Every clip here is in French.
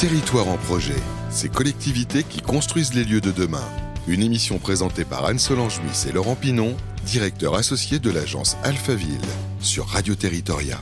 Territoire en projet, ces collectivités qui construisent les lieux de demain. Une émission présentée par Anne-Solange Muisse et Laurent Pinon, directeur associé de l'agence Alphaville, sur Radio Territoria.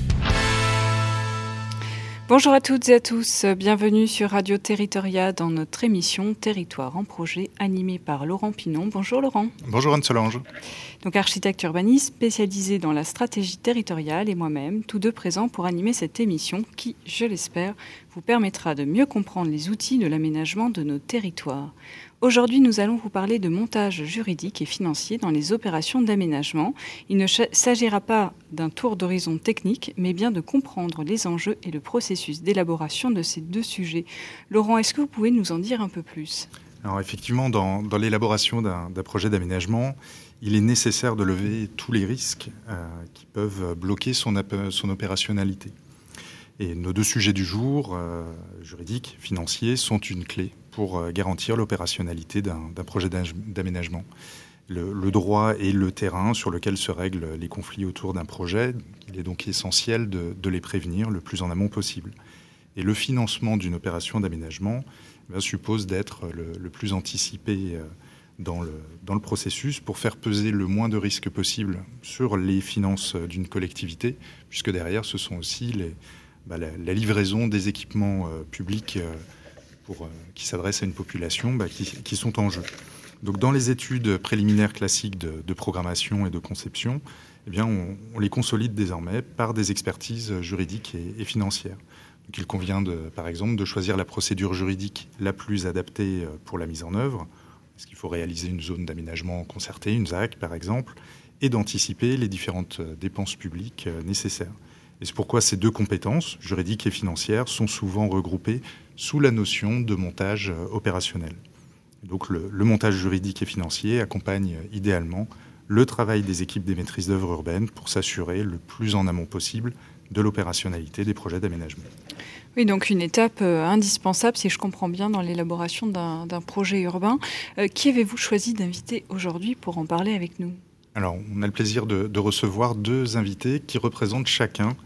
Bonjour à toutes et à tous, bienvenue sur Radio Territoria dans notre émission Territoire en projet animée par Laurent Pinon. Bonjour Laurent. Bonjour Anne-Solange. Donc architecte urbaniste spécialisé dans la stratégie territoriale et moi-même, tous deux présents pour animer cette émission qui, je l'espère, vous permettra de mieux comprendre les outils de l'aménagement de nos territoires. Aujourd'hui, nous allons vous parler de montage juridique et financier dans les opérations d'aménagement. Il ne s'agira pas d'un tour d'horizon technique, mais bien de comprendre les enjeux et le processus d'élaboration de ces deux sujets. Laurent, est-ce que vous pouvez nous en dire un peu plus ? Alors effectivement, dans l'élaboration d'un projet d'aménagement, il est nécessaire de lever tous les risques qui peuvent bloquer son opérationnalité. Et nos deux sujets du jour, juridiques, financiers, sont une clé pour garantir l'opérationnalité d'un projet d'aménagement. Le droit et le terrain sur lequel se règlent les conflits autour d'un projet, il est donc essentiel de les prévenir le plus en amont possible. Et le financement d'une opération d'aménagement suppose d'être le plus anticipé dans le processus pour faire peser le moins de risques possible sur les finances d'une collectivité, puisque derrière, ce sont aussi la livraison des équipements publics qui s'adressent à une population qui sont en jeu. Donc, dans les études préliminaires classiques de programmation et de conception, on les consolide désormais par des expertises juridiques et financières. Donc, il convient, par exemple, de choisir la procédure juridique la plus adaptée pour la mise en œuvre. Est-ce qu'il faut réaliser une zone d'aménagement concertée, une ZAC par exemple, et d'anticiper les différentes dépenses publiques nécessaires. Et c'est pourquoi ces deux compétences, juridiques et financières, sont souvent regroupées sous la notion de montage opérationnel. Et donc le montage juridique et financier accompagne idéalement le travail des équipes des maîtrises d'œuvre urbaines pour s'assurer le plus en amont possible de l'opérationnalité des projets d'aménagement. Oui, donc une étape indispensable, si je comprends bien, dans l'élaboration d'un projet urbain. Qui avez-vous choisi d'inviter aujourd'hui pour en parler avec nous ? Alors, on a le plaisir de recevoir deux invités qui représentent chacun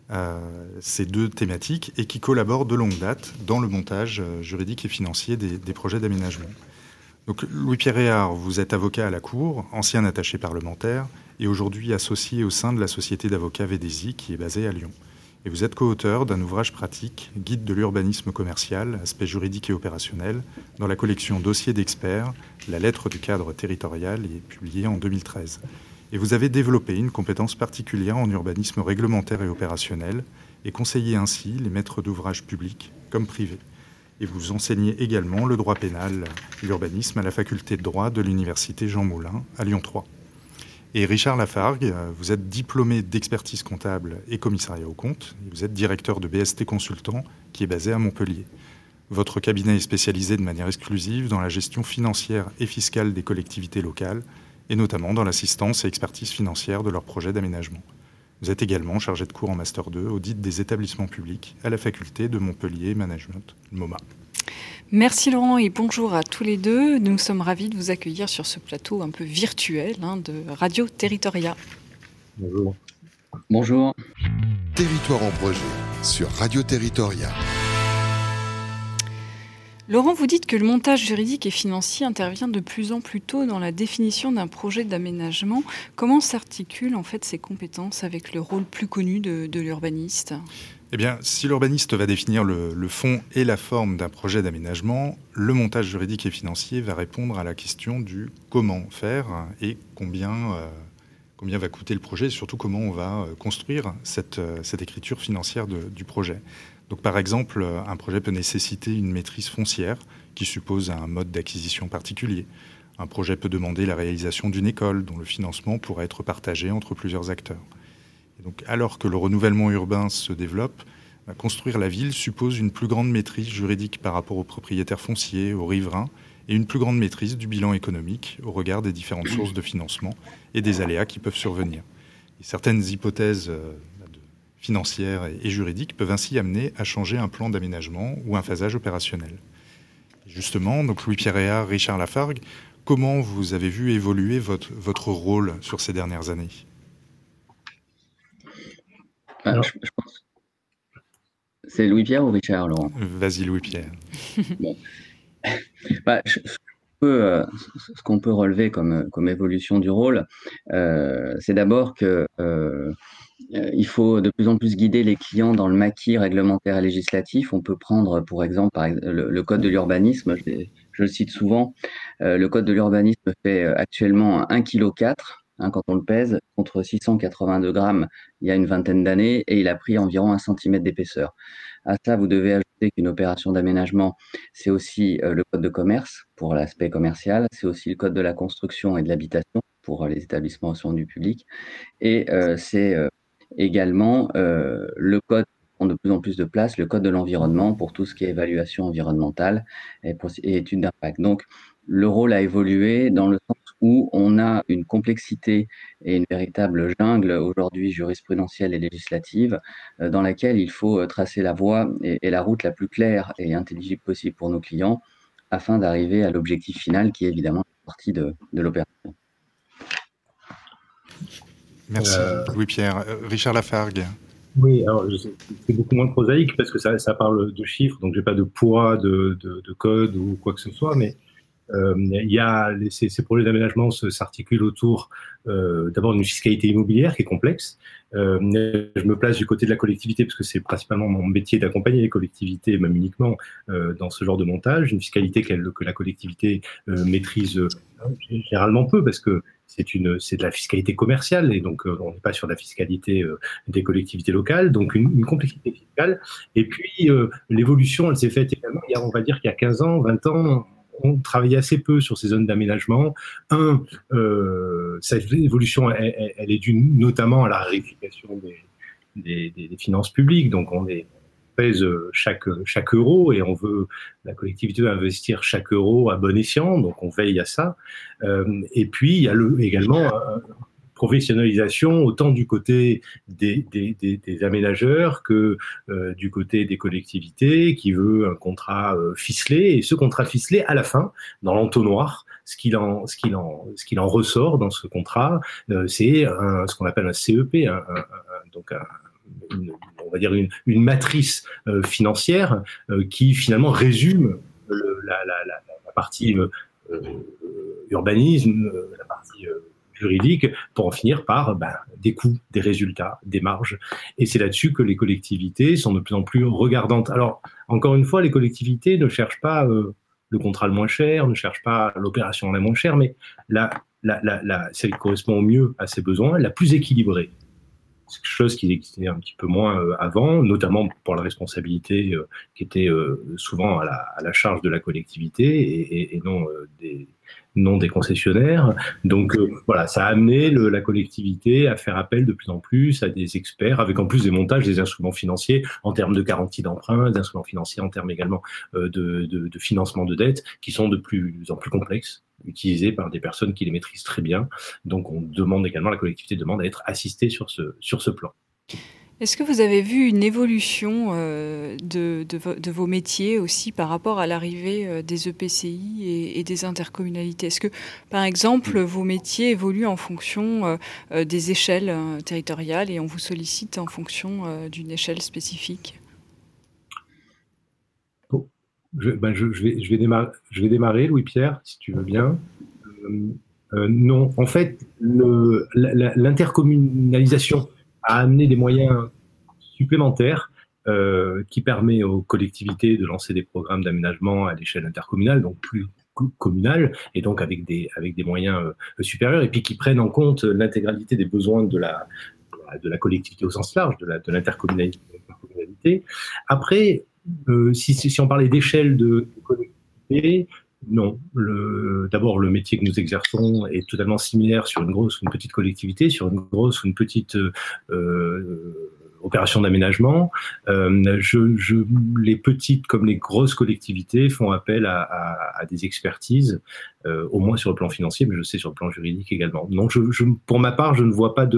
ces deux thématiques et qui collaborent de longue date dans le montage juridique et financier des projets d'aménagement. Donc, Louis-Pierre Réard, vous êtes avocat à la Cour, ancien attaché parlementaire et aujourd'hui associé au sein de la société d'avocats VDESI qui est basée à Lyon. Et vous êtes co-auteur d'un ouvrage pratique, Guide de l'urbanisme commercial, aspects juridiques et opérationnels, dans la collection Dossiers d'experts, la lettre du cadre territorial, et publié en 2013. Et vous avez développé une compétence particulière en urbanisme réglementaire et opérationnel, et conseillé ainsi les maîtres d'ouvrage publics comme privés. Et vous enseignez également le droit pénal et l'urbanisme à la faculté de droit de l'université Jean Moulin à Lyon 3. Et Richard Lafargue, vous êtes diplômé d'expertise comptable et commissariat aux comptes. Et vous êtes directeur de BST Consultant qui est basé à Montpellier. Votre cabinet est spécialisé de manière exclusive dans la gestion financière et fiscale des collectivités locales et notamment dans l'assistance et expertise financière de leurs projets d'aménagement. Vous êtes également chargé de cours en Master 2 audit des établissements publics à la faculté de Montpellier Management, MoMA. Merci Laurent et bonjour à tous les deux. Nous sommes ravis de vous accueillir sur ce plateau un peu virtuel de Radio Territoria. Bonjour. Bonjour. Territoire en projet sur Radio Territoria. Laurent, vous dites que le montage juridique et financier intervient de plus en plus tôt dans la définition d'un projet d'aménagement. Comment s'articulent en fait ces compétences avec le rôle plus connu de l'urbaniste ? Eh bien, si l'urbaniste va définir le fond et la forme d'un projet d'aménagement, le montage juridique et financier va répondre à la question du comment faire et combien va coûter le projet et surtout comment on va construire cette écriture financière du projet. Donc, par exemple, un projet peut nécessiter une maîtrise foncière qui suppose un mode d'acquisition particulier. Un projet peut demander la réalisation d'une école dont le financement pourrait être partagé entre plusieurs acteurs. Donc, alors que le renouvellement urbain se développe, construire la ville suppose une plus grande maîtrise juridique par rapport aux propriétaires fonciers, aux riverains, et une plus grande maîtrise du bilan économique au regard des différentes sources de financement et des aléas qui peuvent survenir. Et certaines hypothèses financières et juridiques peuvent ainsi amener à changer un plan d'aménagement ou un phasage opérationnel. Et justement, donc Louis-Pierre Réard, Richard Lafargue, comment vous avez vu évoluer votre rôle sur ces dernières années ? Alors, je pense C'est Louis-Pierre ou Richard, Laurent? Vas-y, Louis-Pierre. Bon. Ce qu'on peut relever comme évolution du rôle, c'est d'abord que il faut de plus en plus guider les clients dans le maquis réglementaire et législatif. On peut prendre pour exemple le code de l'urbanisme, je le cite souvent. Le code de l'urbanisme fait actuellement 1,4 kg quand on le pèse, contre 682 grammes il y a une vingtaine d'années, et il a pris environ 1 cm d'épaisseur. À ça, vous devez ajouter qu'une opération d'aménagement, c'est aussi le code de commerce pour l'aspect commercial, c'est aussi le code de la construction et de l'habitation pour les établissements au du public, et c'est également le code prend de plus en plus de place, le code de l'environnement pour tout ce qui est évaluation environnementale et études d'impact. Donc, le rôle a évolué dans le sens où on a une complexité et une véritable jungle aujourd'hui jurisprudentielle et législative dans laquelle il faut tracer la voie et la route la plus claire et intelligible possible pour nos clients afin d'arriver à l'objectif final qui est évidemment partie de l'opération. Merci Louis-Pierre. Richard Lafargue. Oui, alors c'est beaucoup moins prosaïque parce que ça parle de chiffres, donc j'ai pas de poids de code ou quoi que ce soit, mais il y a ces projets d'aménagement s'articulent autour d'abord d'une fiscalité immobilière qui est complexe. Je me place du côté de la collectivité parce que c'est principalement mon métier d'accompagner les collectivités, même uniquement dans ce genre de montage. Une fiscalité que la collectivité maîtrise généralement peu parce que c'est de la fiscalité commerciale et donc on n'est pas sur la fiscalité des collectivités locales, donc une complexité fiscale. Et puis l'évolution, elle s'est faite également, on va dire qu'il y a 15 ans, 20 ans, on travaillait assez peu sur ces zones d'aménagement. Cette évolution, elle est due notamment à la raréfaction des finances publiques, donc on pèse chaque euro et la collectivité veut investir chaque euro à bon escient, donc on veille à ça. Et puis il y a également professionnalisation autant du côté des aménageurs que du côté des collectivités qui veut un contrat ficelé, et ce contrat ficelé à la fin dans l'entonnoir, ce qu'il en ressort dans ce contrat, c'est ce qu'on appelle un CEP, donc on va dire une matrice financière qui finalement résume la partie urbanisme, la partie juridique, pour en finir par des coûts, des résultats, des marges. Et c'est là-dessus que les collectivités sont de plus en plus regardantes. Alors, encore une fois, les collectivités ne cherchent pas le contrat le moins cher, ne cherchent pas l'opération la moins chère, mais celle qui correspond au mieux à ses besoins, la plus équilibrée. C'est quelque chose qui existait un petit peu moins avant, notamment pour la responsabilité qui était souvent à la charge de la collectivité et non des concessionnaires. Donc voilà, ça a amené la collectivité à faire appel de plus en plus à des experts, avec en plus des montages des instruments financiers en termes de garantie d'emprunt, d'instruments financiers en termes également de financement de dette, qui sont de plus en plus complexes, utilisés par des personnes qui les maîtrisent très bien. Donc la collectivité demande à être assistée sur ce plan. Est-ce que vous avez vu une évolution de vos métiers aussi par rapport à l'arrivée des EPCI et des intercommunalités? Est-ce que, par exemple, vos métiers évoluent en fonction des échelles territoriales et on vous sollicite en fonction d'une échelle spécifique? Je vais démarrer, Louis-Pierre, si tu veux bien. Non, en fait, l'intercommunalisation a amené des moyens supplémentaires qui permet aux collectivités de lancer des programmes d'aménagement à l'échelle intercommunale, donc plus communale, et donc avec des moyens supérieurs, et puis qui prennent en compte l'intégralité des besoins de la collectivité au sens large, de l'intercommunalité. Après, si on parlait d'échelle de collectivité, non. D'abord, le métier que nous exerçons est totalement similaire sur une grosse ou une petite collectivité, sur une grosse ou une petite opération d'aménagement. Les petites comme les grosses collectivités font appel à des expertises, au moins sur le plan financier, mais je sais sur le plan juridique également. Donc, pour ma part, je ne vois pas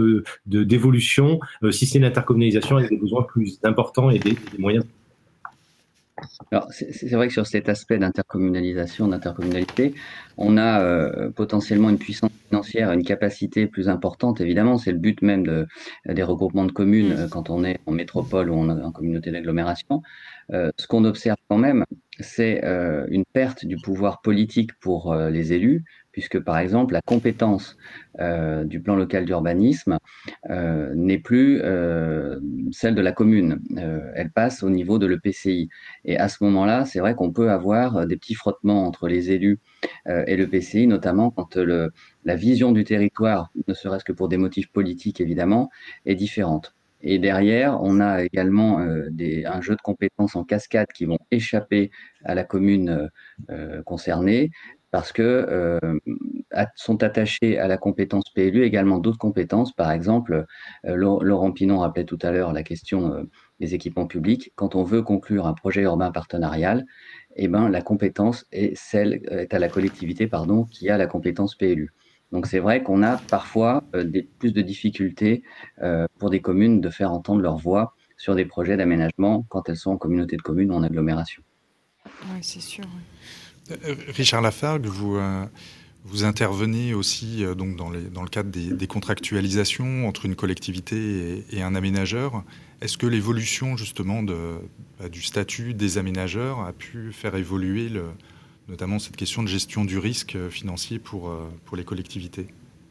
d'évolution, si c'est une intercommunalisation avec des besoins plus importants et des moyens. Alors, c'est vrai que sur cet aspect d'intercommunalisation, d'intercommunalité, on a potentiellement une puissance financière, une capacité plus importante. Évidemment, c'est le but même des regroupements de communes quand on est en métropole ou en communauté d'agglomération. Ce qu'on observe quand même, c'est une perte du pouvoir politique pour les élus, puisque par exemple, la compétence du plan local d'urbanisme n'est plus celle de la commune. Elle passe au niveau de l'EPCI. Et à ce moment-là, c'est vrai qu'on peut avoir des petits frottements entre les élus et l'EPCI, notamment quand la vision du territoire, ne serait-ce que pour des motifs politiques évidemment, est différente. Et derrière, on a également un jeu de compétences en cascade qui vont échapper à la commune concernée parce que sont attachés à la compétence PLU également d'autres compétences. Par exemple, Laurent Pinon rappelait tout à l'heure la question des équipements publics. Quand on veut conclure un projet urbain partenarial, eh ben, la compétence est à la collectivité qui a la compétence PLU. Donc c'est vrai qu'on a parfois plus de difficultés pour des communes de faire entendre leur voix sur des projets d'aménagement quand elles sont en communauté de communes ou en agglomération. Oui, c'est sûr. Richard Lafargue, vous intervenez aussi donc dans le cadre des contractualisations entre une collectivité et un aménageur. Est-ce que l'évolution justement du statut des aménageurs a pu faire évoluer notamment cette question de gestion du risque financier pour les collectivités ?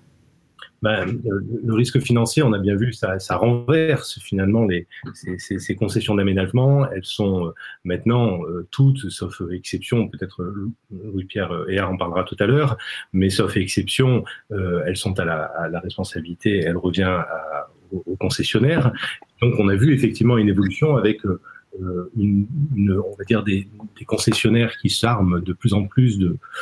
Le risque financier, on a bien vu, ça renverse finalement ces concessions d'aménagement. Elles sont maintenant toutes, sauf exception, peut-être Louis-Pierre Héard en parlera tout à l'heure, mais sauf exception, elles sont à la responsabilité, elles reviennent aux concessionnaires. Donc on a vu effectivement une évolution avec on va dire des concessionnaires qui s'arment de plus en plus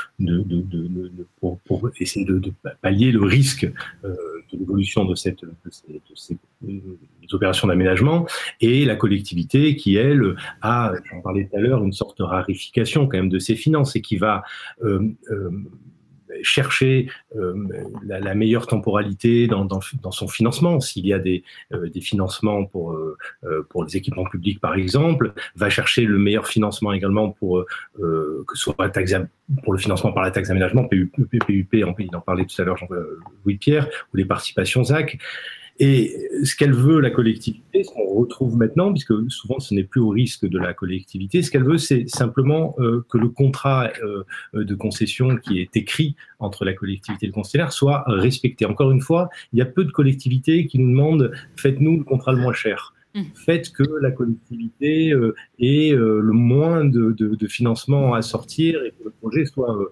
pour essayer de pallier le risque de l'évolution de ces opérations d'aménagement, et la collectivité qui, elle, a, j'en parlais tout à l'heure, une sorte de rarification quand même de ses finances et qui va chercher la meilleure temporalité dans son financement. S'il y a des financements pour les équipements publics, par exemple, va chercher le meilleur financement également pour que ce soit pour le financement par la taxe d'aménagement, PUP, il en parlait tout à l'heure Louis-Pierre, ou les participations ZAC. Et ce qu'elle veut, la collectivité, ce qu'on retrouve maintenant, puisque souvent ce n'est plus au risque de la collectivité, ce qu'elle veut, c'est simplement que le contrat de concession qui est écrit entre la collectivité et le concessionnaire soit respecté. Encore une fois, il y a peu de collectivités qui nous demandent « faites-nous le contrat le moins cher ». Faites que la collectivité ait le moins de financement à sortir et que le projet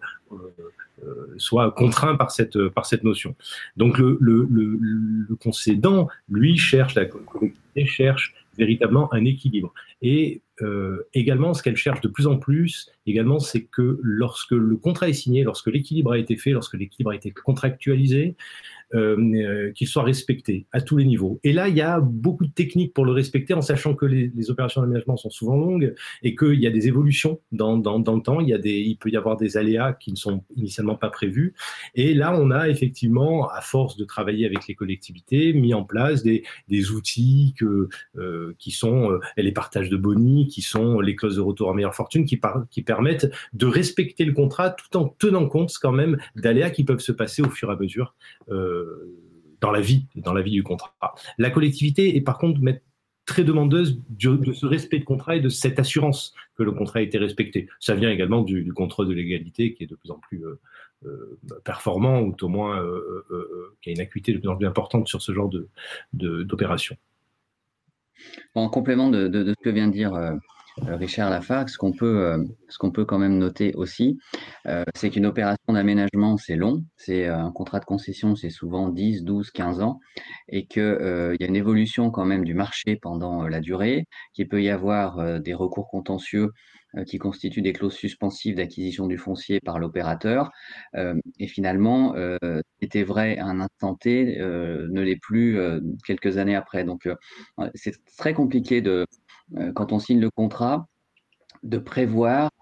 soit contraint par cette notion. Donc le concédant, lui, la collectivité cherche véritablement un équilibre. Et également, ce qu'elle cherche de plus en plus, également, c'est que lorsque le contrat est signé, lorsque l'équilibre a été fait, lorsque l'équilibre a été contractualisé, qu'il soit respecté à tous les niveaux. Et là, il y a beaucoup de techniques pour le respecter, en sachant que les opérations d'aménagement sont souvent longues et qu'il y a des évolutions dans le temps. Il peut y avoir des aléas qui ne sont initialement pas prévus. Et là, on a effectivement, à force de travailler avec les collectivités, mis en place des outils qui sont les partages de boni, qui sont les clauses de retour à meilleure fortune, qui permettent de respecter le contrat tout en tenant compte quand même d'aléas qui peuvent se passer au fur et à mesure dans la vie du contrat. La collectivité est par contre très demandeuse de ce respect de contrat et de cette assurance que le contrat a été respecté. Ça vient également du contrôle de légalité qui est de plus en plus performant, ou au moins qui a une acuité de plus en plus importante sur ce genre d'opération. En complément de ce que vient de dire Richard Lafargue, ce qu'on peut quand même noter aussi, c'est qu'une opération d'aménagement, c'est long. C'est un contrat de concession, c'est souvent 10, 12, 15 ans, et qu'il y a une évolution quand même du marché pendant la durée, qu'il peut y avoir des recours contentieux qui constituent des clauses suspensives d'acquisition du foncier par l'opérateur. Et finalement, ce qui était vrai à un instant T ne l'est plus quelques années après. Donc, c'est très compliqué quand on signe le contrat, de prévoir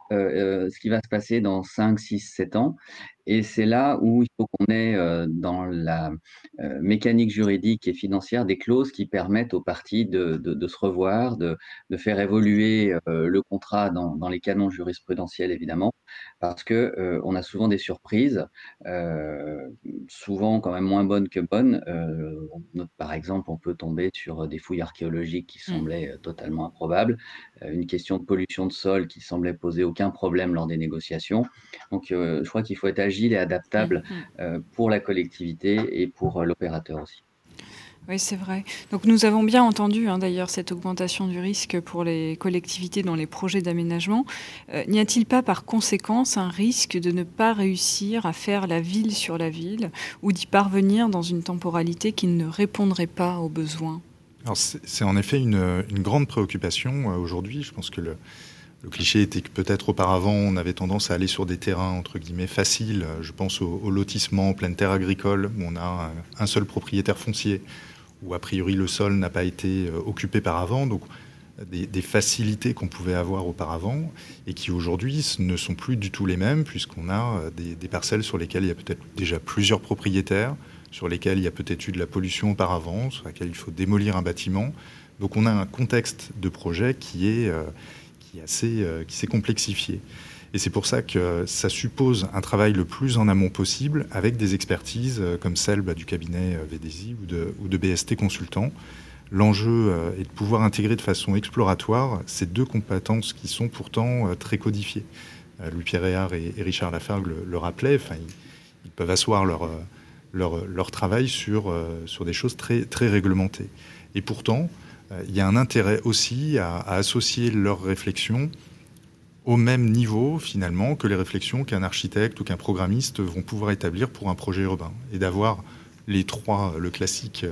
ce qui va se passer dans 5, 6, 7 ans. Et c'est là où il faut qu'on ait dans la mécanique juridique et financière des clauses qui permettent aux parties de se revoir, de faire évoluer le contrat dans les canons jurisprudentiels, évidemment, parce que on a souvent des surprises, souvent quand même moins bonnes que bonnes. Par exemple, on peut tomber sur des fouilles archéologiques qui semblaient totalement improbables, une question de pollution de sol qui semblait poser aucun problème lors des négociations. Donc, je crois qu'il faut être agile et adaptable pour la collectivité et pour l'opérateur aussi. Oui, c'est vrai. Donc nous avons bien entendu d'ailleurs cette augmentation du risque pour les collectivités dans les projets d'aménagement. N'y a-t-il pas par conséquence un risque de ne pas réussir à faire la ville sur la ville ou d'y parvenir dans une temporalité qui ne répondrait pas aux besoins ? Alors c'est en effet une grande préoccupation aujourd'hui. Je pense que le cliché était que peut-être auparavant on avait tendance à aller sur des terrains entre guillemets faciles. Je pense au lotissement en pleine terre agricole où on a un seul propriétaire foncier, où a priori le sol n'a pas été occupé par avant, donc des facilités qu'on pouvait avoir auparavant et qui aujourd'hui ne sont plus du tout les mêmes, puisqu'on a des parcelles sur lesquelles il y a peut-être déjà plusieurs propriétaires, sur lesquelles il y a peut-être eu de la pollution auparavant, sur lesquelles il faut démolir un bâtiment. Donc on a un contexte de projet qui s'est complexifié. Et c'est pour ça que ça suppose un travail le plus en amont possible avec des expertises comme celle du cabinet VDSI ou de BST Consultants. L'enjeu est de pouvoir intégrer de façon exploratoire ces deux compétences qui sont pourtant très codifiées. Louis-Pierre Réard et Richard Lafargue le rappelaient, ils peuvent asseoir leur travail sur des choses très, très réglementées. Et pourtant, il y a un intérêt aussi à associer leurs réflexions au même niveau, finalement, que les réflexions qu'un architecte ou qu'un programmiste vont pouvoir établir pour un projet urbain. Et d'avoir les classiques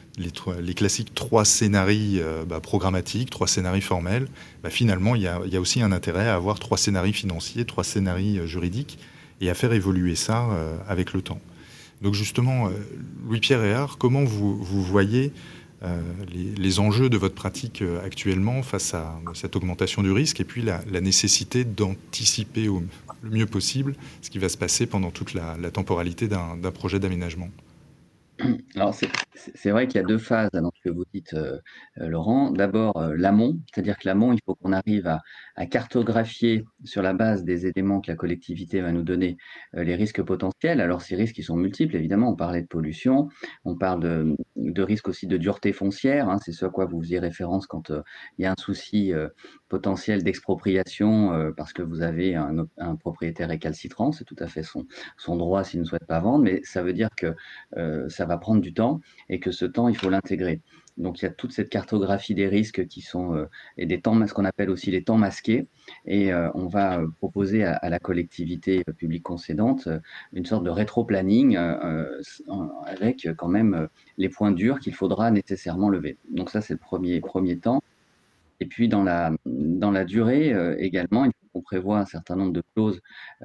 3 scénarios programmatiques, 3 scénarios formels. Finalement, il y a aussi un intérêt à avoir 3 scénarios financiers, 3 scénarios juridiques, et à faire évoluer ça avec le temps. Donc justement, Louis-Pierre Réard, comment vous voyez les enjeux de votre pratique actuellement face à cette augmentation du risque et puis la nécessité d'anticiper le mieux possible ce qui va se passer pendant toute la temporalité d'un projet d'aménagement? Alors, c'est vrai qu'il y a 2 phases dans ce que vous dites, Laurent. D'abord, l'amont, c'est-à-dire que l'amont, il faut qu'on arrive à cartographier sur la base des éléments que la collectivité va nous donner, les risques potentiels. Alors ces risques, ils sont multiples, évidemment. On parlait de pollution, on parle de risques aussi de dureté foncière, c'est ce à quoi vous faisiez référence quand, il y a un souci, potentiel d'expropriation, parce que vous avez un propriétaire récalcitrant. C'est tout à fait son droit s'il ne souhaite pas vendre, mais ça veut dire que, ça va prendre du temps et que ce temps, il faut l'intégrer. Donc il y a toute cette cartographie des risques qui sont et des temps, ce qu'on appelle aussi les temps masqués, et on va proposer à la collectivité publique concédante une sorte de rétro-planning avec quand même les points durs qu'il faudra nécessairement lever. Donc ça, c'est le premier temps. Et puis dans la durée également, il faut qu'on prévoie un certain nombre de clauses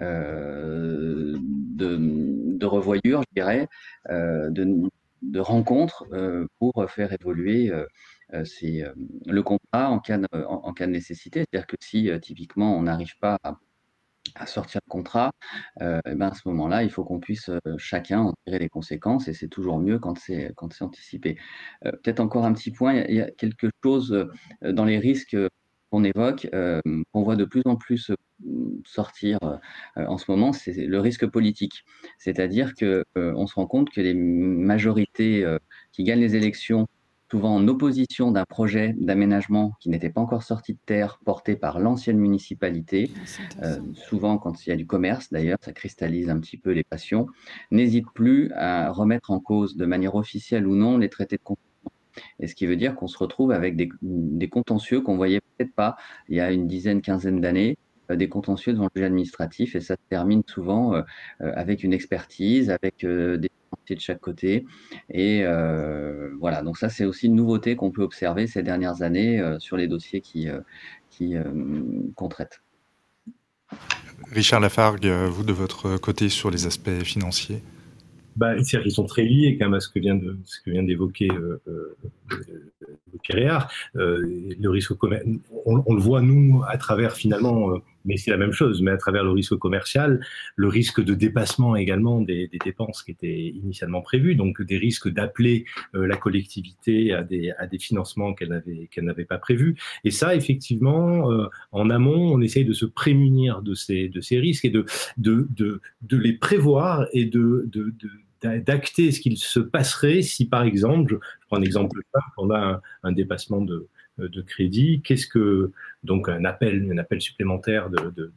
de revoyure, je dirais, de rencontres pour faire évoluer le contrat en cas de nécessité. C'est-à-dire que si typiquement on n'arrive pas à sortir le contrat, à ce moment-là, il faut qu'on puisse chacun en tirer les conséquences et c'est toujours mieux quand c'est anticipé. Peut-être encore un petit point, il y a quelque chose dans les risques qu'on évoque, qu'on voit de plus en plus sortir en ce moment, c'est le risque politique. C'est-à-dire qu'on se rend compte que les majorités qui gagnent les élections, souvent en opposition d'un projet d'aménagement qui n'était pas encore sorti de terre, porté par l'ancienne municipalité, souvent quand il y a du commerce d'ailleurs, ça cristallise un petit peu les passions, n'hésitent plus à remettre en cause de manière officielle ou non les traités de concession. Et ce qui veut dire qu'on se retrouve avec des contentieux qu'on voyait peut-être pas il y a une dizaine, quinzaine d'années, des contentieux devant le juge administratif, et ça se termine souvent avec une expertise, avec des financiers de chaque côté. Et voilà, donc ça c'est aussi une nouveauté qu'on peut observer ces dernières années sur les dossiers qu'on traite. Richard Lafargue, vous de votre côté sur les aspects financiers? C'est-à-dire qu'ils sont très liés quand même à ce que vient d'évoquer Pierre Réard. Le risque on le voit nous à travers finalement mais c'est la même chose, mais à travers le risque commercial, le risque de dépassement également des dépenses qui étaient initialement prévues, donc des risques d'appeler la collectivité à des financements qu'elle n'avait pas prévus. Et ça, effectivement, en amont, on essaye de se prémunir de ces risques et de les prévoir et d'acter ce qu'il se passerait si, par exemple, je prends un exemple simple, on a un dépassement de crédit, donc un appel supplémentaire de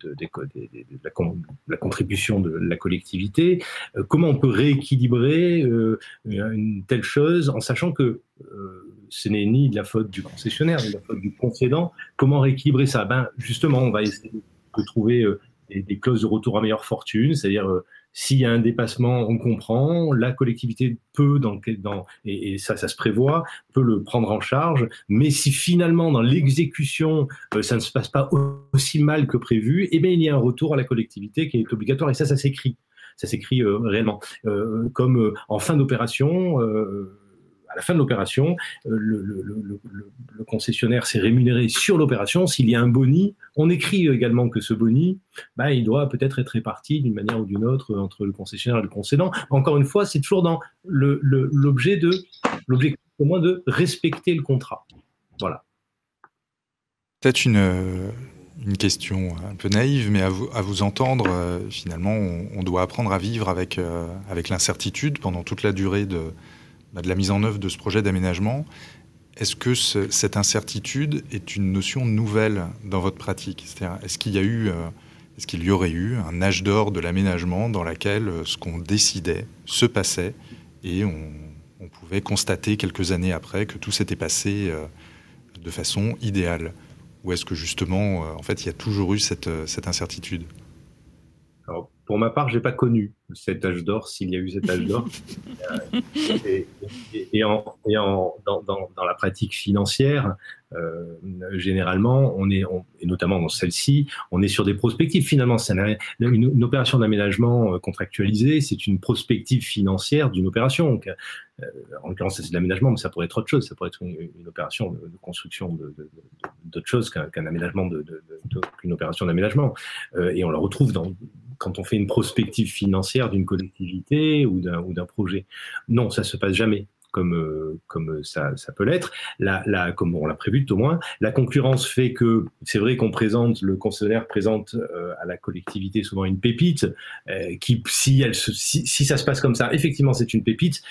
la contribution de la collectivité, comment on peut rééquilibrer une telle chose en sachant que ce n'est ni de la faute du concessionnaire ni de la faute du concédant. Comment rééquilibrer ça? Justement, on va essayer de trouver des clauses de retour à meilleure fortune, c'est-à-dire s'il y a un dépassement, on comprend, la collectivité peut, et ça se prévoit, peut le prendre en charge, mais si finalement dans l'exécution, ça ne se passe pas aussi mal que prévu, eh bien il y a un retour à la collectivité qui est obligatoire, et ça s'écrit. Ça s'écrit réellement. Comme en fin d'opération, à la fin de l'opération, le concessionnaire s'est rémunéré sur l'opération. S'il y a un boni, on écrit également que ce boni, il doit peut-être être réparti d'une manière ou d'une autre entre le concessionnaire et le concédant. Encore une fois, c'est toujours dans l'objectif au moins de respecter le contrat. Voilà. Peut-être une question un peu naïve, mais à vous entendre, finalement, on doit apprendre à vivre avec l'incertitude pendant toute la durée de la mise en œuvre de ce projet d'aménagement. Est-ce que cette incertitude est une notion nouvelle dans votre pratique? C'est-à-dire, est-ce qu'il y aurait eu un âge d'or de l'aménagement dans lequel ce qu'on décidait se passait et on pouvait constater quelques années après que tout s'était passé de façon idéale? Ou est-ce que justement, en fait, il y a toujours eu cette incertitude? Alors, pour ma part, je n'ai pas connu cet âge d'or, s'il y a eu cet âge d'or. Dans la pratique financière, généralement, et notamment dans celle-ci, on est sur des prospectives. Finalement, une opération d'aménagement contractualisée, c'est une prospective financière d'une opération. Donc, en l'occurrence, c'est de l'aménagement, mais ça pourrait être autre chose. Ça pourrait être une opération de construction d'autre chose qu'un aménagement, qu'une opération d'aménagement. Et on la retrouve quand on fait une prospective financière d'une collectivité ou d'un projet. Non, ça se passe jamais comme ça peut l'être. Comme on l'a prévu tout au moins, la concurrence fait que c'est vrai le concessionnaire présente à la collectivité souvent une pépite qui, si ça se passe comme ça, effectivement c'est une pépite.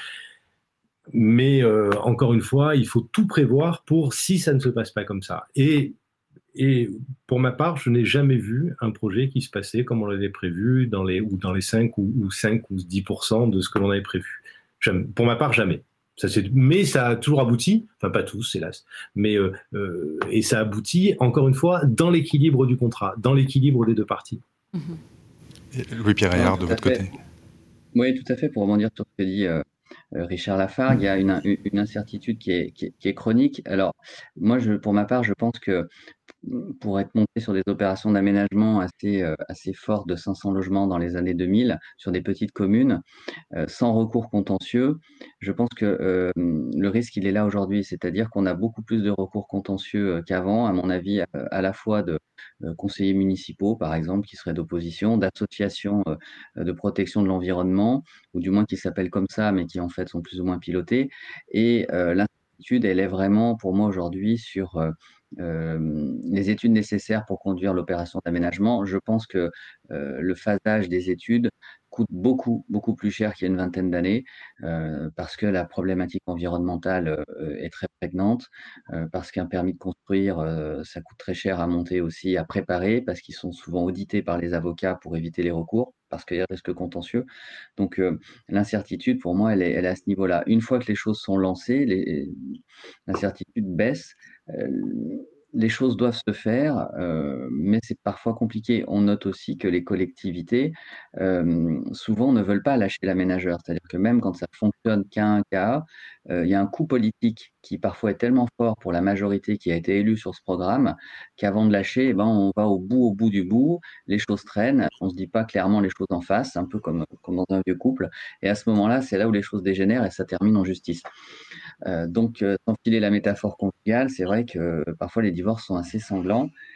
Mais encore une fois, il faut tout prévoir pour si ça ne se passe pas comme ça. Et pour ma part, je n'ai jamais vu un projet qui se passait comme on l'avait prévu dans les 5 ou 10% de ce que l'on avait prévu. Pour ma part, jamais. Mais ça a toujours abouti, enfin pas tous, hélas, mais et ça aboutit, encore une fois, dans l'équilibre du contrat, dans l'équilibre des deux parties. Louis-Pierre Ayard, de votre côté. Oui, tout à fait. Pour rebondir sur ce que dit Richard Lafargue, il y a une incertitude qui est chronique. Alors, moi, pour ma part, je pense que pour être monté sur des opérations d'aménagement assez fortes de 500 logements dans les années 2000, sur des petites communes, sans recours contentieux, je pense que le risque, il est là aujourd'hui. C'est-à-dire qu'on a beaucoup plus de recours contentieux qu'avant, à mon avis, à la fois de conseillers municipaux, par exemple, qui seraient d'opposition, d'associations de protection de l'environnement, ou du moins qui s'appellent comme ça, mais qui en fait sont plus ou moins pilotées. Et l'incertitude, elle est vraiment, pour moi, aujourd'hui, sur les études nécessaires pour conduire l'opération d'aménagement. Je pense que le phasage des études coûte beaucoup, beaucoup plus cher qu'il y a une vingtaine d'années parce que la problématique environnementale est très prégnante, parce qu'un permis de construire, ça coûte très cher à monter aussi, à préparer, parce qu'ils sont souvent audités par les avocats pour éviter les recours, parce qu'il y a des risques contentieux. Donc l'incertitude, pour moi, elle est à ce niveau-là. Une fois que les choses sont lancées, l'incertitude baisse. Les choses doivent se faire, mais c'est parfois compliqué. On note aussi que les collectivités, souvent, ne veulent pas lâcher l'aménageur. C'est-à-dire que même quand ça fonctionne qu'à un cas, il y a un coût politique qui parfois est tellement fort pour la majorité qui a été élue sur ce programme qu'avant de lâcher, on va au bout du bout, les choses traînent, on ne se dit pas clairement les choses en face, un peu comme dans un vieux couple. Et à ce moment-là, c'est là où les choses dégénèrent et ça termine en justice. Donc, sans filer la métaphore conjugale, c'est vrai que parfois les divorces sont assez sanglants.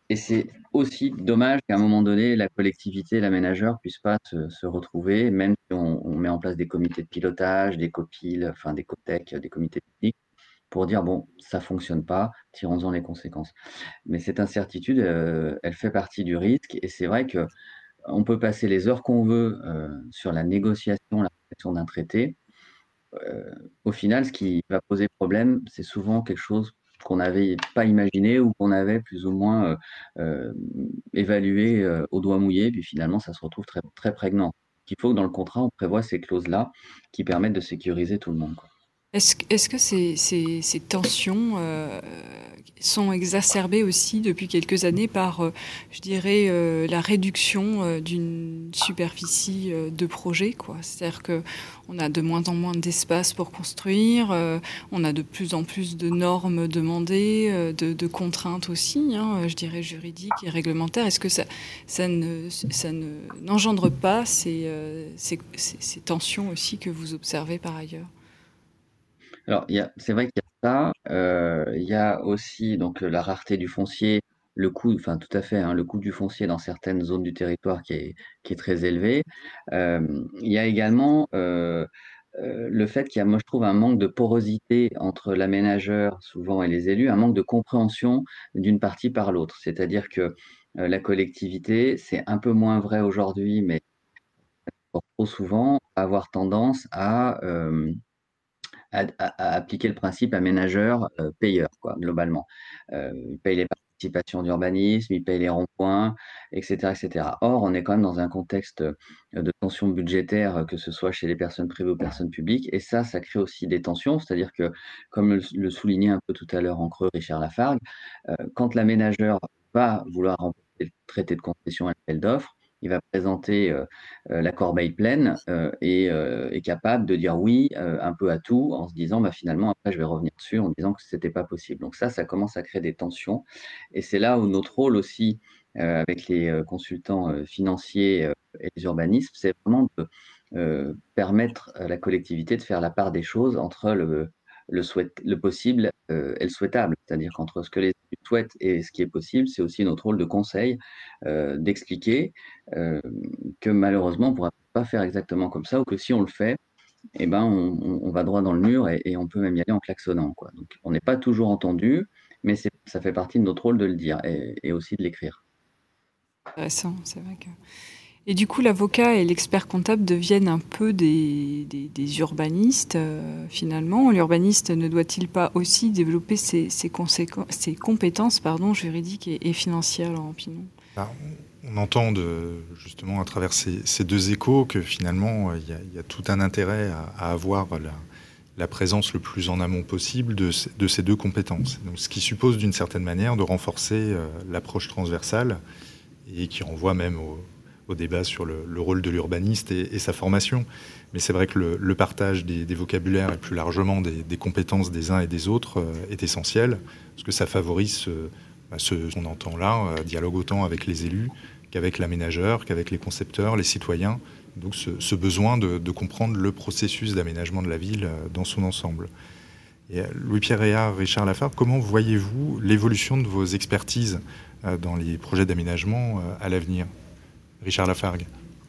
Et c'est aussi dommage qu'à un moment donné, la collectivité, l'aménageur ne puissent pas se retrouver, même si on met en place des comités de pilotage, des COPIL, enfin des COTEC, des comités techniques, pour dire, bon, ça ne fonctionne pas, tirons-en les conséquences. Mais cette incertitude, elle fait partie du risque, et c'est vrai qu'on peut passer les heures qu'on veut sur la négociation, la rédaction d'un traité. Au final, ce qui va poser problème, c'est souvent quelque chose qu'on n'avait pas imaginé ou qu'on avait plus ou moins évalué au doigt mouillé, puis finalement, ça se retrouve très, très prégnant. Il faut que dans le contrat, on prévoit ces clauses-là qui permettent de sécuriser tout le monde, quoi. Est-ce que ces tensions sont exacerbées aussi depuis quelques années par, je dirais, la réduction d'une superficie de projet, quoi. C'est-à-dire qu'on a de moins en moins d'espace pour construire, on a de plus en plus de normes demandées, de contraintes aussi, hein, je dirais juridiques et réglementaires. Est-ce que ça n'engendre pas ces tensions aussi que vous observez par ailleurs? Alors, c'est vrai qu'il y a ça. Il y a aussi donc la rareté du foncier, le coût, enfin tout à fait, hein, le coût du foncier dans certaines zones du territoire qui est très élevé. Il y a également le fait qu'il y a, moi je trouve, un manque de porosité entre l'aménageur souvent et les élus, un manque de compréhension d'une partie par l'autre. C'est-à-dire que la collectivité, c'est un peu moins vrai aujourd'hui, mais trop souvent, va avoir tendance à appliquer le principe aménageur payeur, quoi, globalement. Il paye les participations d'urbanisme, il paye les ronds-points, etc., etc. Or, on est quand même dans un contexte de tension budgétaire, que ce soit chez les personnes privées ou personnes publiques, et ça crée aussi des tensions, c'est-à-dire que, comme le soulignait un peu tout à l'heure en creux Richard Lafargue, quand l'aménageur va vouloir remporter le traité de concession à l'appel d'offres, il va présenter la corbeille pleine et est capable de dire oui un peu à tout en se disant bah, finalement après je vais revenir dessus en disant que c'était pas possible. Donc ça commence à créer des tensions et c'est là où notre rôle aussi avec les consultants financiers et les urbanistes, c'est vraiment de permettre à la collectivité de faire la part des choses entre le possible et le souhaitable. C'est-à-dire qu'entre ce que les élus souhaitent et ce qui est possible, c'est aussi notre rôle de conseil, d'expliquer que malheureusement, on ne pourra pas faire exactement comme ça, ou que si on le fait, eh ben, on va droit dans le mur et on peut même y aller en klaxonnant, quoi. Donc, on n'est pas toujours entendu, mais ça fait partie de notre rôle de le dire et aussi de l'écrire. Intéressant, c'est vrai que... Et du coup, l'avocat et l'expert comptable deviennent un peu des urbanistes, finalement. L'urbaniste ne doit-il pas aussi développer ses compétences juridiques et financières, Laurent Pinon ? On entend justement à travers ces deux échos que finalement, il y a tout un intérêt à avoir la présence le plus en amont possible de ces deux compétences. Donc, ce qui suppose d'une certaine manière de renforcer l'approche transversale et qui renvoie même au débat sur le rôle de l'urbaniste et sa formation. Mais c'est vrai que le partage des vocabulaires et plus largement des compétences des uns et des autres est essentiel, parce que ça favorise ce qu'on entend là, dialogue autant avec les élus qu'avec l'aménageur, qu'avec les concepteurs, les citoyens. Donc ce besoin de comprendre le processus d'aménagement de la ville dans son ensemble. Et Louis-Pierre Réard, Richard Lafargue, comment voyez-vous l'évolution de vos expertises dans les projets d'aménagement à l'avenir ? Richard Lafargue.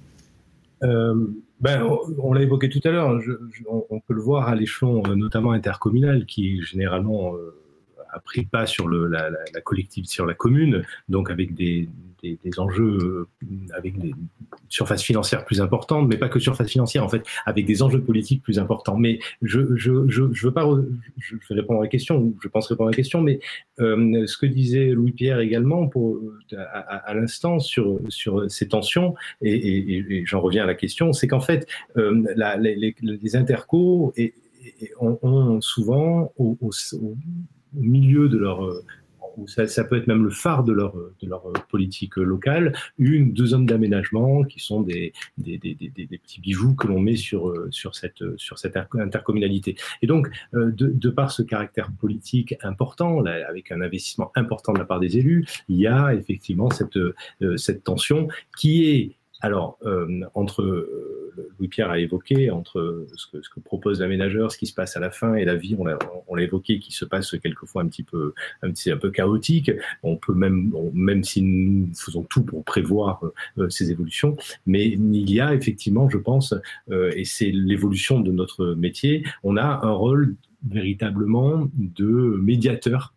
On l'a évoqué tout à l'heure, on peut le voir à l'échelon notamment intercommunal qui généralement a pris le pas sur la collectivité, sur la commune, donc avec des enjeux, avec des surfaces financières plus importantes, mais pas que surfaces financières, en fait, avec des enjeux politiques plus importants. Mais je vais répondre à la question, ou je pense répondre à la question, mais ce que disait Louis-Pierre également à l'instant sur ces tensions, et j'en reviens à la question, c'est qu'en fait, les intercos ont souvent au milieu de leur... Ça peut être même le phare de leur politique locale, deux zones d'aménagement qui sont des petits bijoux que l'on met sur cette intercommunalité. Et donc, de par ce caractère politique important, là, avec un investissement important de la part des élus, il y a effectivement cette tension qui est Alors, Louis-Pierre a évoqué, entre ce que propose l'aménageur, ce qui se passe à la fin et la vie, on l'a évoqué, qui se passe quelquefois un peu chaotique. On peut même si nous faisons tout pour prévoir ces évolutions, mais il y a effectivement, je pense, et c'est l'évolution de notre métier, on a un rôle véritablement de médiateur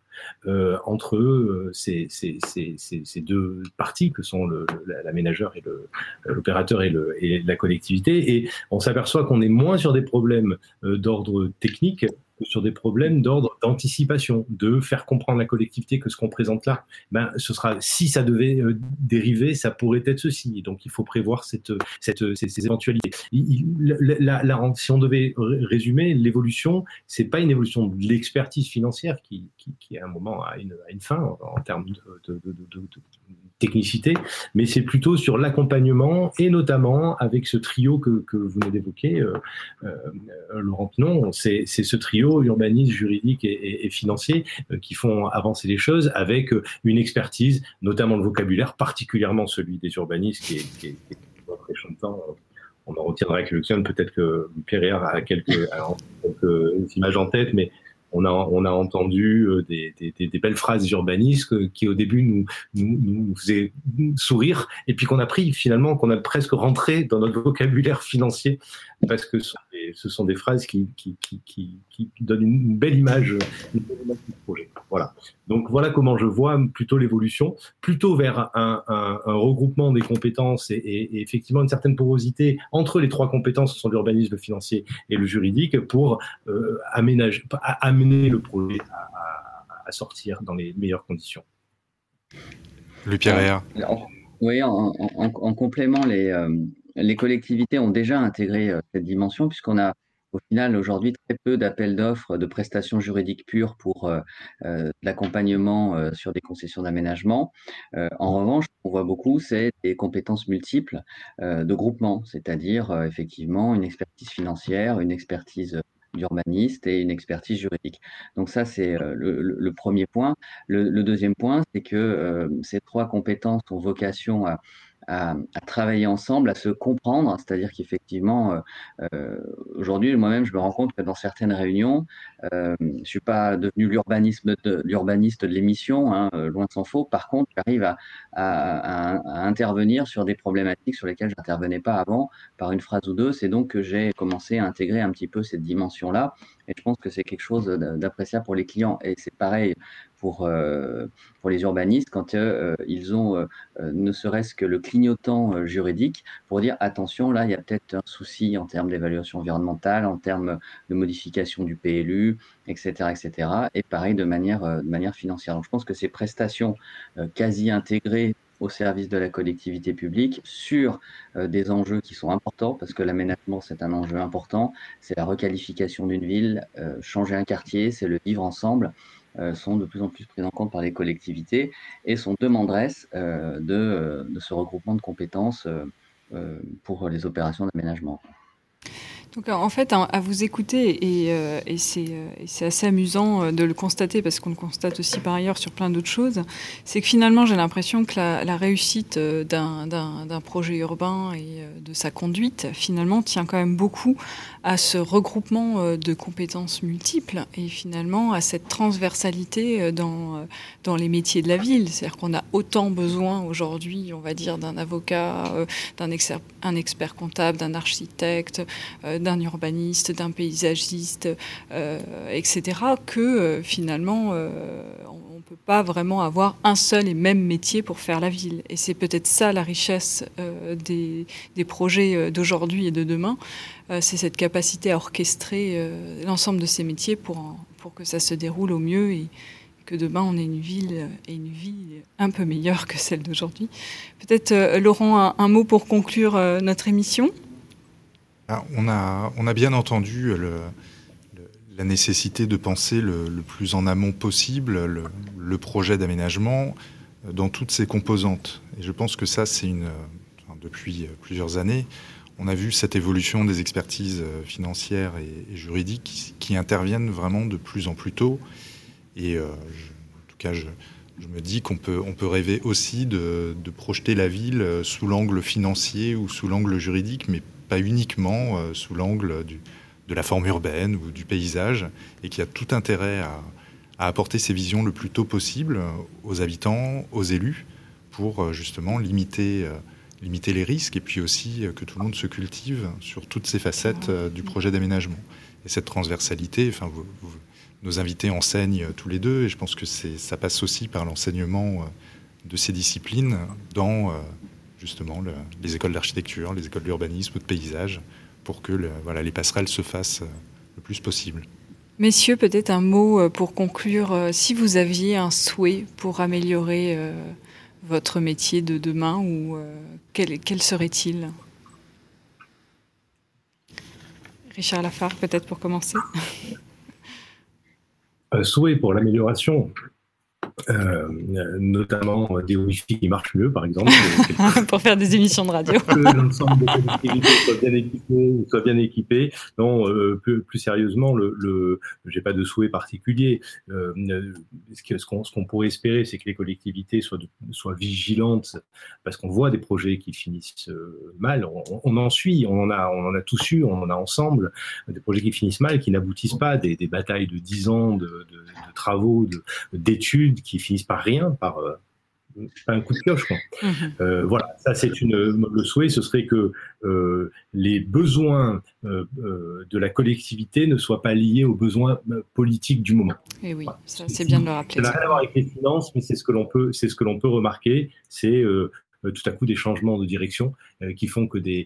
entre ces deux parties que sont l'aménageur et l'opérateur et la collectivité. Et on s'aperçoit qu'on est moins sur des problèmes d'ordre technique que sur des problèmes d'ordre d'anticipation, de faire comprendre à la collectivité que ce qu'on présente là, ce sera, si ça devait dériver, ça pourrait être ceci. Et donc il faut prévoir ces éventualités. Si on devait résumer, l'évolution, c'est pas une évolution de l'expertise financière qui à un moment a une fin en termes de technicité, mais c'est plutôt sur l'accompagnement et notamment avec ce trio que vous venez d'évoquer, Laurent Pinon, c'est ce trio urbaniste, juridique et financier qui font avancer les choses avec une expertise, notamment le vocabulaire, particulièrement celui des urbanistes qui est très chantant. On en retiendra quelques-unes, peut-être que Pierre a quelques images en tête, mais on a entendu des belles phrases urbanistes qui au début nous faisaient sourire, et puis qu'on a presque rentré dans notre vocabulaire financier, parce que ce sont des phrases qui donnent une belle image du projet. Voilà. Donc voilà comment je vois plutôt l'évolution, plutôt vers un regroupement des compétences et effectivement une certaine porosité entre les trois compétences, ce sont l'urbanisme, le financier et le juridique, pour amener le projet à sortir dans les meilleures conditions. Louis-Pierre. Oui, en complément, les collectivités ont déjà intégré cette dimension, puisqu'on a au final aujourd'hui très peu d'appels d'offres de prestations juridiques pures pour l'accompagnement sur des concessions d'aménagement. En revanche, ce qu'on voit beaucoup, c'est des compétences multiples de groupement, c'est-à-dire effectivement une expertise financière, une expertise d'urbaniste et une expertise juridique. Donc ça, c'est le premier point. Le deuxième point, c'est que ces trois compétences ont vocation à travailler ensemble, à se comprendre, c'est-à-dire qu'effectivement, aujourd'hui, moi-même, je me rends compte que dans certaines réunions, je ne suis pas devenu l'urbaniste de l'émission, hein, loin s'en faut. Par contre, j'arrive à intervenir sur des problématiques sur lesquelles je n'intervenais pas avant par une phrase ou deux. C'est donc que j'ai commencé à intégrer un petit peu cette dimension-là. Et je pense que c'est quelque chose d'appréciable pour les clients. Et c'est pareil pour les urbanistes quand ils ont ne serait-ce que le clignotant juridique pour dire attention, là, il y a peut-être un souci en termes d'évaluation environnementale, en termes de modification du PLU, etc., etc. Et pareil de manière financière. Donc, je pense que ces prestations quasi intégrées au service de la collectivité publique sur des enjeux qui sont importants, parce que l'aménagement, c'est un enjeu important, c'est la requalification d'une ville, changer un quartier, c'est le vivre ensemble, sont de plus en plus prises en compte par les collectivités et sont demanderesses de ce regroupement de compétences pour les opérations d'aménagement. Donc en fait, à vous écouter, et c'est assez amusant de le constater, parce qu'on le constate aussi par ailleurs sur plein d'autres choses, c'est que finalement j'ai l'impression que la réussite d'un projet urbain et de sa conduite, finalement, tient quand même beaucoup à ce regroupement de compétences multiples et finalement à cette transversalité dans les métiers de la ville. C'est-à-dire qu'on a autant besoin aujourd'hui, on va dire, d'un avocat, d'un expert comptable, d'un architecte, d'un urbaniste, d'un paysagiste, etc., que finalement, on ne peut pas vraiment avoir un seul et même métier pour faire la ville. Et c'est peut-être ça la richesse des projets d'aujourd'hui et de demain, c'est cette capacité à orchestrer l'ensemble de ces métiers pour que ça se déroule au mieux et que demain on ait une ville et une vie un peu meilleure que celle d'aujourd'hui. Peut-être, Laurent, un mot pour conclure notre émission. On a bien entendu la nécessité de penser le plus en amont possible le projet d'aménagement dans toutes ses composantes. Et je pense que ça, depuis plusieurs années, on a vu cette évolution des expertises financières et juridiques qui interviennent vraiment de plus en plus tôt. Et en tout cas, je me dis qu'on peut rêver aussi de projeter la ville sous l'angle financier ou sous l'angle juridique, mais pas uniquement sous l'angle de la forme urbaine ou du paysage, et qui a tout intérêt à apporter ces visions le plus tôt possible aux habitants, aux élus, pour justement limiter les risques, et puis aussi que tout le monde se cultive sur toutes ces facettes du projet d'aménagement. Et cette transversalité, nos invités enseignent tous les deux, et je pense que ça passe aussi par l'enseignement de ces disciplines dans justement les écoles d'architecture, les écoles d'urbanisme ou de paysage, pour que les passerelles se fassent le plus possible. Messieurs, peut-être un mot pour conclure. Si vous aviez un souhait pour améliorer votre métier de demain, ou quel serait-il ? Richard Lafargue, peut-être pour commencer. Souhait pour l'amélioration, notamment des Wi-Fi qui marchent mieux, par exemple. Pour faire des émissions de radio. Que l'ensemble des collectivités soient bien équipées. Non, plus sérieusement, j'ai pas de souhait particulier. Ce qu'on pourrait espérer, c'est que les collectivités soient vigilantes, parce qu'on voit des projets qui finissent mal. On en suit, on en a tous eu, on en a ensemble, des projets qui finissent mal, qui n'aboutissent pas, des batailles de 10 ans de travaux, d'études qui finissent par rien, par un coup de pioche, quoi. Voilà, ça c'est le souhait, ce serait que les besoins de la collectivité ne soient pas liés aux besoins politiques du moment. Et oui, voilà. Ça c'est bien de le rappeler. Ça n'a rien à voir avec les finances, mais c'est ce que l'on peut remarquer, c'est tout à coup des changements de direction qui font que des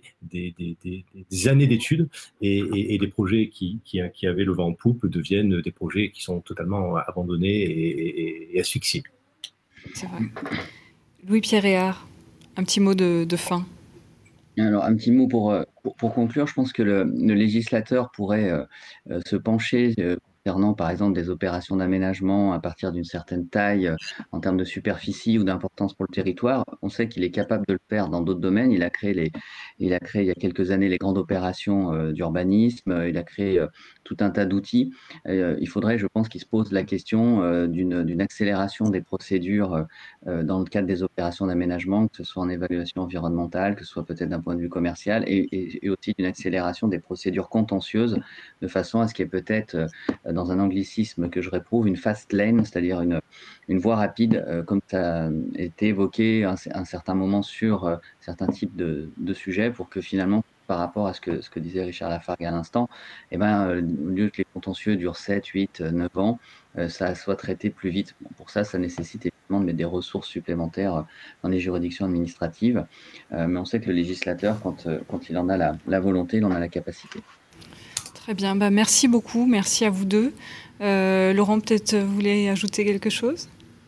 années d'études et des projets qui avaient le vent en poupe deviennent des projets qui sont totalement abandonnés et asphyxiés. C'est vrai. Louis-Pierre Réard, un petit mot de fin. Alors, un petit mot pour conclure. Je pense que le législateur pourrait se pencher concernant, par exemple, des opérations d'aménagement à partir d'une certaine taille en termes de superficie ou d'importance pour le territoire. On sait qu'il est capable de le faire dans d'autres domaines. Il a créé il y a quelques années les grandes opérations d'urbanisme. Il a créé tout un tas d'outils. Il faudrait, je pense, qu'il se pose la question d'une accélération des procédures dans le cadre des opérations d'aménagement, que ce soit en évaluation environnementale, que ce soit peut-être d'un point de vue commercial, et aussi d'une accélération des procédures contentieuses, de façon à ce qu'il y ait peut-être, dans un anglicisme que je réprouve, une fast lane, c'est-à-dire une voie rapide, comme ça a été évoqué à un certain moment sur certains types de sujets, pour que finalement, par rapport à ce que disait Richard Lafargue à l'instant, au lieu que les contentieux durent 7, 8, 9 ans, ça soit traité plus vite. Bon, pour ça nécessite évidemment de mettre des ressources supplémentaires dans les juridictions administratives, mais on sait que le législateur, quand il en a la volonté, il en a la capacité. Très bien, merci beaucoup, merci à vous deux. Laurent, peut-être vous voulez ajouter quelque chose ?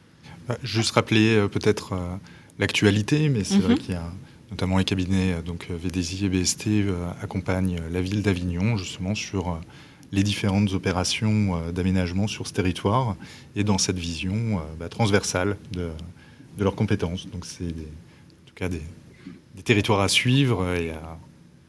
Juste rappeler peut-être l'actualité, mais c'est vrai qu'il y a notamment les cabinets VDSI et BST accompagnent la ville d'Avignon justement sur les différentes opérations d'aménagement sur ce territoire et dans cette vision transversale de leurs compétences. Donc c'est en tout cas des territoires à suivre et à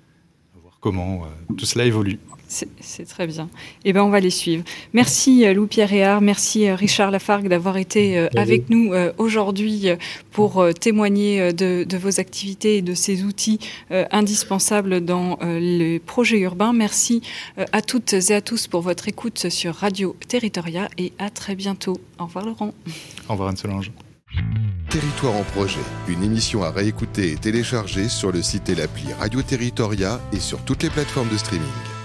voir comment tout cela évolue. C'est très bien. On va les suivre. Merci Louis-Pierre Réard, merci Richard Lafargue d'avoir été avec nous aujourd'hui pour témoigner de vos activités et de ces outils indispensables dans les projets urbains. Merci à toutes et à tous pour votre écoute sur Radio Territoria et à très bientôt. Au revoir Laurent. Au revoir Anne-Solange. Territoire en projet, une émission à réécouter et télécharger sur le site et l'appli Radio Territoria et sur toutes les plateformes de streaming.